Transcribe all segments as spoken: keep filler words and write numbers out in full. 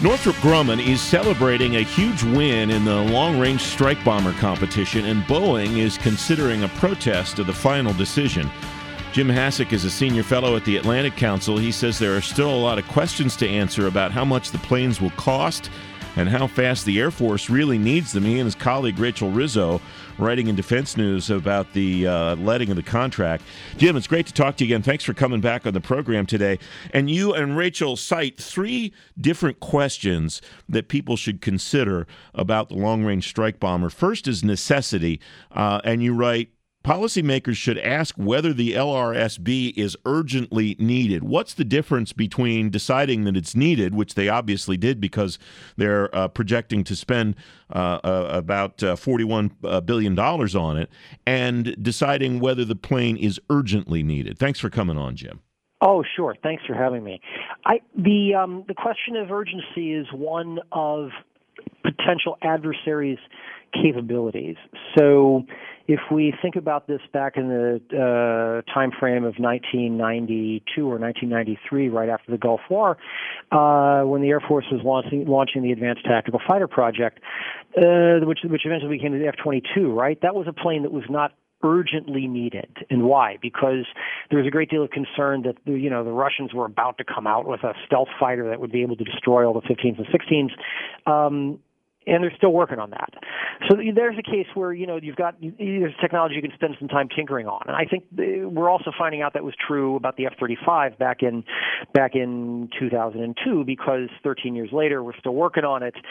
Northrop Grumman is celebrating a huge win in the long-range strike bomber competition, and Boeing is considering a protest of the final decision. Jim Hasek is a senior fellow at the Atlantic Council. He says there are still a lot of questions to answer about how much the planes will cost and how fast the Air Force really needs them. He and his colleague Rachel Rizzo writing in Defense News about the uh, letting of the contract. Jim, it's great to talk to you again. Thanks for coming back on the program today. And you and Rachel cite three different questions that people should consider about the long-range strike bomber. First is necessity, uh, and you write, policymakers should ask whether the L R S B is urgently needed. What's the difference between deciding that it's needed, which they obviously did because they're uh, projecting to spend uh, uh, about uh, forty-one billion dollars on it, and deciding whether the plane is urgently needed? Thanks for coming on, Jim. Oh, sure. Thanks for having me. I, the um, the question of urgency is one of potential adversaries' capabilities. So if we think about this back in the uh, time frame of nineteen ninety-two or nineteen ninety-three, right after the Gulf War, uh, when the Air Force was launching, launching the Advanced Tactical Fighter Project, uh, which, which eventually became the F twenty-two, right? That was a plane that was not urgently needed. And why? Because there was a great deal of concern that, you know, the Russians were about to come out with a stealth fighter that would be able to destroy all the fifteens and sixteens. Um, And they're still working on that. So there's a case where, you know, you've got there's technology you can spend some time tinkering on. And I think we're also finding out that was true about the F thirty-five back in back in two thousand two, because thirteen years later, we're still working on it.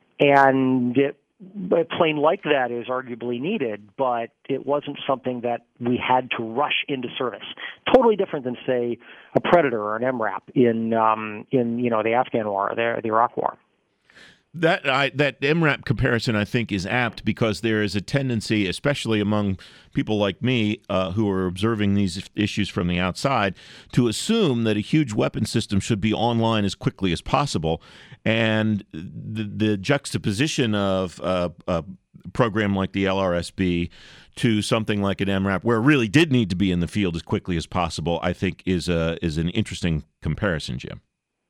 And it, a plane like that is arguably needed, but it wasn't something that we had to rush into service. Totally different than, say, a Predator or an M RAP in, um, in you know, the Afghan War, or the, the Iraq War. That I, that M RAP comparison, I think, is apt because there is a tendency, especially among people like me uh, who are observing these issues from the outside, to assume that a huge weapon system should be online as quickly as possible. And the, the juxtaposition of uh, a program like the L R S B to something like an M RAP, where it really did need to be in the field as quickly as possible, I think is a, is an interesting comparison, Jim.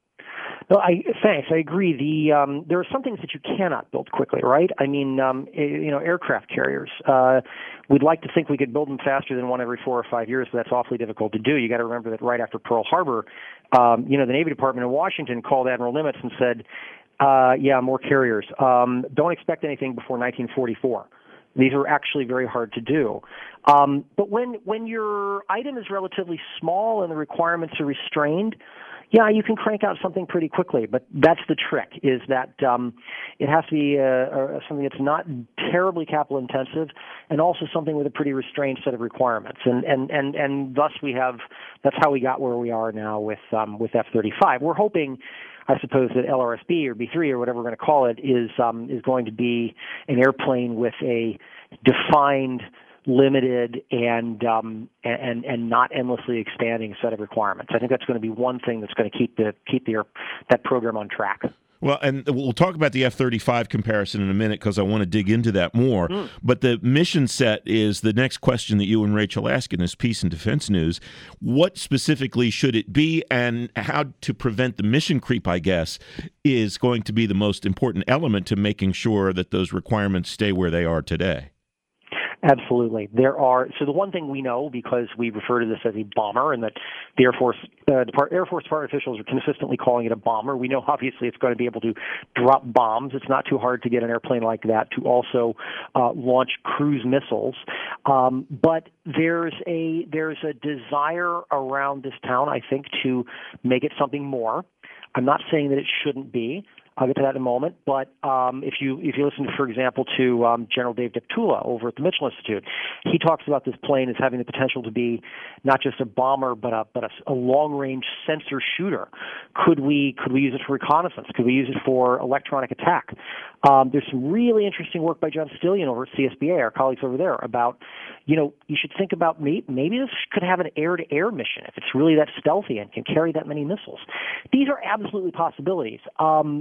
No, I thanks. I agree. The um, there are some things that you cannot build quickly, right? I mean, um, you know, aircraft carriers. Uh, we'd like to think we could build them faster than one every four or five years, but that's awfully difficult to do. You got to remember that right after Pearl Harbor, um, you know, the Navy Department in Washington called Admiral Nimitz and said, uh, "Yeah, more carriers. Um, don't expect anything before nineteen forty-four." These are actually very hard to do. Um, but when when your item is relatively small and the requirements are restrained, yeah, you can crank out something pretty quickly, but that's the trick, is that um, it has to be uh, uh, something that's not terribly capital intensive, and also something with a pretty restrained set of requirements. And and and, and thus we have, that's how we got where we are now with um, with F thirty-five. We're hoping, I suppose, that L R S B or B three or whatever we're going to call it is um, is going to be an airplane with a defined, limited, and um, and and not endlessly expanding set of requirements. I think that's going to be one thing that's going to keep the keep the that program on track. Well, and we'll talk about the F thirty-five comparison in a minute because I want to dig into that more. Mm. But the mission set is the next question that you and Rachel ask in this piece in Defense News. What specifically should it be, and how to prevent the mission creep, I guess, is going to be the most important element to making sure that those requirements stay where they are today. Absolutely. There are, so the one thing we know, because we refer to this as a bomber, and that the Air Force uh, Depart, Air Force Department officials are consistently calling it a bomber, we know obviously it's going to be able to drop bombs. It's not too hard to get an airplane like that to also uh, launch cruise missiles. Um, but there's a there's a desire around this town, I think, to make it something more. I'm not saying that it shouldn't be. I'll get to that in a moment. But um, if you if you listen, for example, to um, General Dave Deptula over at the Mitchell Institute, he talks about this plane as having the potential to be not just a bomber, but a but a, a long-range sensor shooter. Could we could we use it for reconnaissance? Could we use it for electronic attack? Um, there's some really interesting work by John Stillion over at C S B A, our colleagues over there, about, you know, you should think about maybe, maybe this could have an air-to-air mission if it's really that stealthy and can carry that many missiles. These are absolutely possibilities. Um,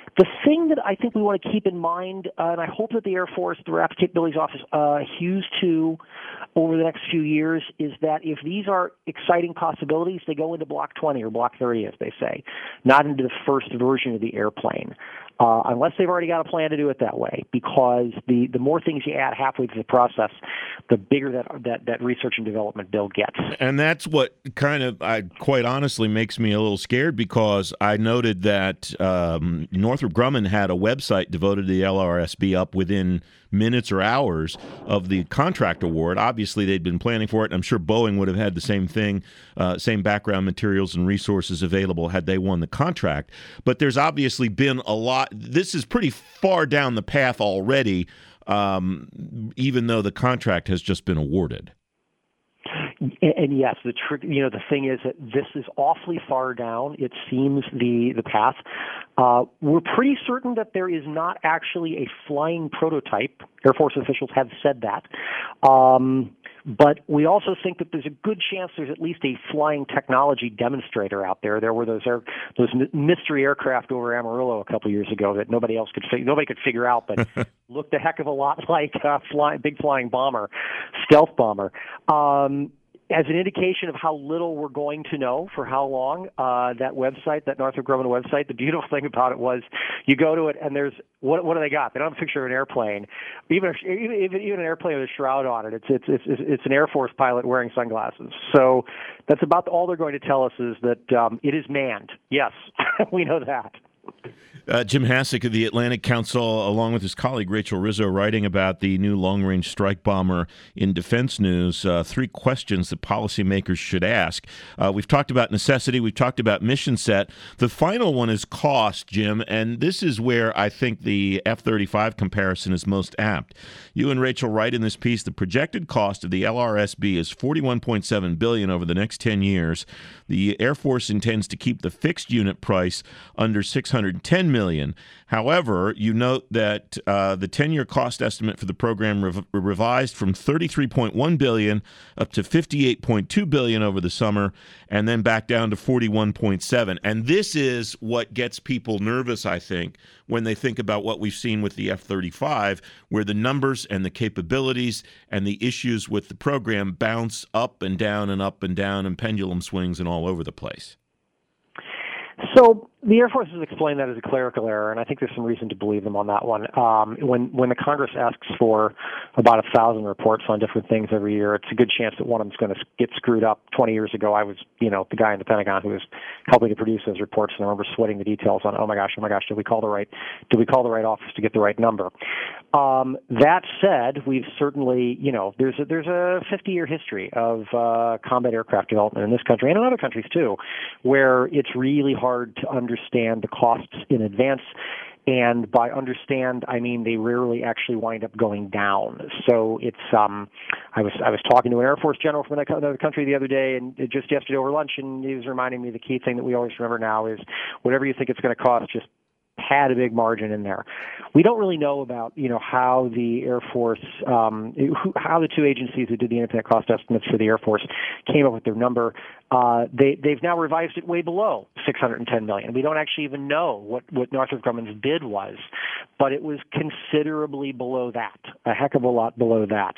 The thing that I think we want to keep in mind, uh, and I hope that the Air Force, the Rapid Capabilities Office, uh, hews to over the next few years, is that if these are exciting possibilities, they go into Block twenty or Block thirty, as they say, not into the first version of the airplane. Uh, unless they've already got a plan to do it that way, because the, the more things you add halfway through the process, the bigger that, that that research and development bill gets. And that's what kind of, I quite honestly, makes me a little scared, because I noted that um, Northrop Grumman had a website devoted to the L R S B up within minutes or hours of the contract award. Obviously, they'd been planning for it, and I'm sure Boeing would have had the same thing, uh, same background materials and resources available had they won the contract. But there's obviously been a lot. This is pretty far down the path already, um, even though the contract has just been awarded. And yes, the tr- you know the thing is that this is awfully far down. It seems the the path. Uh, we're pretty certain that there is not actually a flying prototype. Air Force officials have said that, um, but we also think that there's a good chance there's at least a flying technology demonstrator out there. There were those air, those mystery aircraft over Amarillo a couple of years ago that nobody else could fig- nobody could figure out, but looked a heck of a lot like a fly- big flying bomber, stealth bomber. Um, As an indication of how little we're going to know for how long, uh, that website, that Northrop Grumman website, the beautiful thing about it was you go to it and there's, what what do they got? They don't have a picture of an airplane, even even even an airplane with a shroud on it. It's it's it's it's an Air Force pilot wearing sunglasses. So that's about all they're going to tell us is that um, it is manned. Yes, we know that. Uh, Jim Hasek of the Atlantic Council, along with his colleague Rachel Rizzo, writing about the new long-range strike bomber in Defense News. Uh, three questions that policymakers should ask. Uh, we've talked about necessity. We've talked about mission set. The final one is cost, Jim, and this is where I think the F thirty-five comparison is most apt. You and Rachel write in this piece, the projected cost of the L R S B is forty-one point seven billion dollars over the next ten years. The Air Force intends to keep the fixed unit price under six hundred ten million dollars. However, you note that uh, the ten-year cost estimate for the program rev- revised from thirty-three point one billion dollars up to fifty-eight point two billion dollars over the summer, and then back down to forty-one point seven. And this is what gets people nervous, I think, when they think about what we've seen with the F thirty-five, where the numbers and the capabilities and the issues with the program bounce up and down and up and down and pendulum swings and all over the place. So the Air Force has explained that as a clerical error, and I think there's some reason to believe them on that one. Um, when when the Congress asks for about a thousand reports on different things every year, it's a good chance that one of them's going to get screwed up. Twenty years ago, I was, you know, the guy in the Pentagon who was helping to produce those reports, and I remember sweating the details on, oh my gosh, oh my gosh, did we call the right, did we call the right office to get the right number? Um, that said, we've certainly, you know, there's a, there's a fifty-year history of uh, combat aircraft development in this country and in other countries too, where it's really hard to understand the costs in advance. And by understand, I mean they rarely actually wind up going down. So it's um, I was I was talking to an Air Force general from another country the other day, and just yesterday over lunch, and he was reminding me the key thing that we always remember now is whatever you think it's going to cost, just had a big margin in there. We don't really know about, you know, how the Air Force, um, who, how the two agencies who did the independent cost estimates for the Air Force came up with their number. Uh, they, they've now revised it way below six hundred ten million dollars. We don't actually even know what, what Northrop Grumman's bid was, but it was considerably below that, a heck of a lot below that.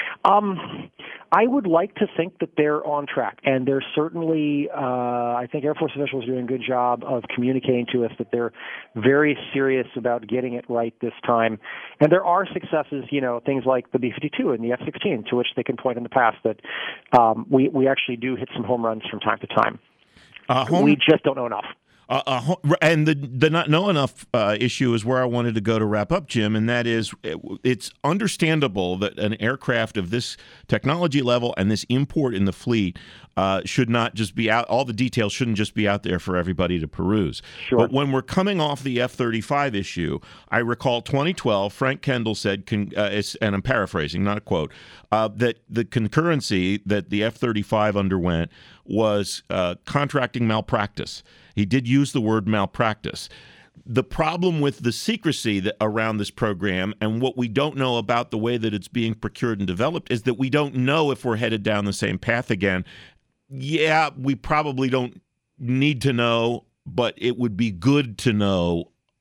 Um, I would like to think that they're on track, and they're certainly, uh, I think Air Force officials are doing a good job of communicating to us that they're very serious about getting it right this time. And there are successes, you know, things like the B fifty-two and the F sixteen, to which they can point in the past that um, we, we actually do hit some home runs from time to time. Uh, home- we just don't know enough. Uh, uh, and the the not know enough uh, issue is where I wanted to go to wrap up, Jim, and that is it's understandable that an aircraft of this technology level and this import in the fleet uh, should not just be out, all the details shouldn't just be out there for everybody to peruse. Sure. But when we're coming off the F thirty-five issue, I recall twenty twelve, Frank Kendall said, con, uh, it's, and I'm paraphrasing, not a quote, uh, that the concurrency that the F thirty-five underwent was uh, contracting malpractice. He did use the word malpractice. The problem with the secrecy that around this program and what we don't know about the way that it's being procured and developed is that we don't know if we're headed down the same path again. Yeah, we probably don't need to know, but it would be good to know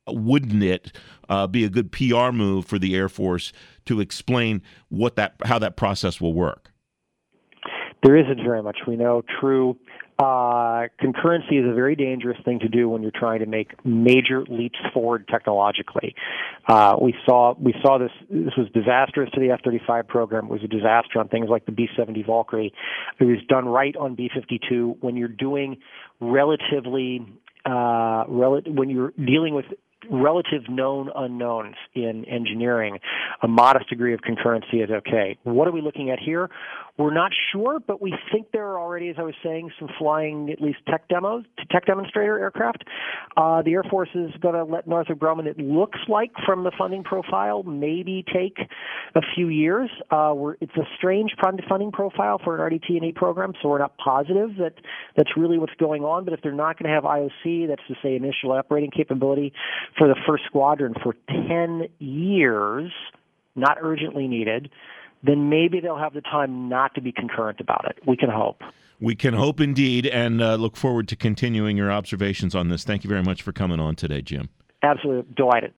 wouldn't it uh, be a good P R move for the Air Force to explain what that how that process will work? There isn't very much we know. True. Uh, concurrency is a very dangerous thing to do when you're trying to make major leaps forward technologically. Uh, we saw we saw this. This was disastrous to the F thirty-five program. It was a disaster on things like the B seventy Valkyrie. It was done right on B fifty-two. When you're doing relatively, uh, rel- when you're dealing with relative known unknowns in engineering, a modest degree of concurrency is okay. What are we looking at here? We're not sure, but we think there are already, as I was saying, some flying, at least tech demos, tech demonstrator aircraft. Uh, the Air Force is going to let Northrop Grumman, it looks like from the funding profile, maybe take a few years. Uh, we're, it's a strange funding profile for an R D T and E program, so we're not positive that that's really what's going on. But if they're not going to have I O C, that's to say initial operating capability, for the first squadron for ten years, not urgently needed, then maybe they'll have the time not to be concurrent about it. We can hope. We can hope indeed, and uh, look forward to continuing your observations on this. Thank you very much for coming on today, Jim. Absolutely. Delighted.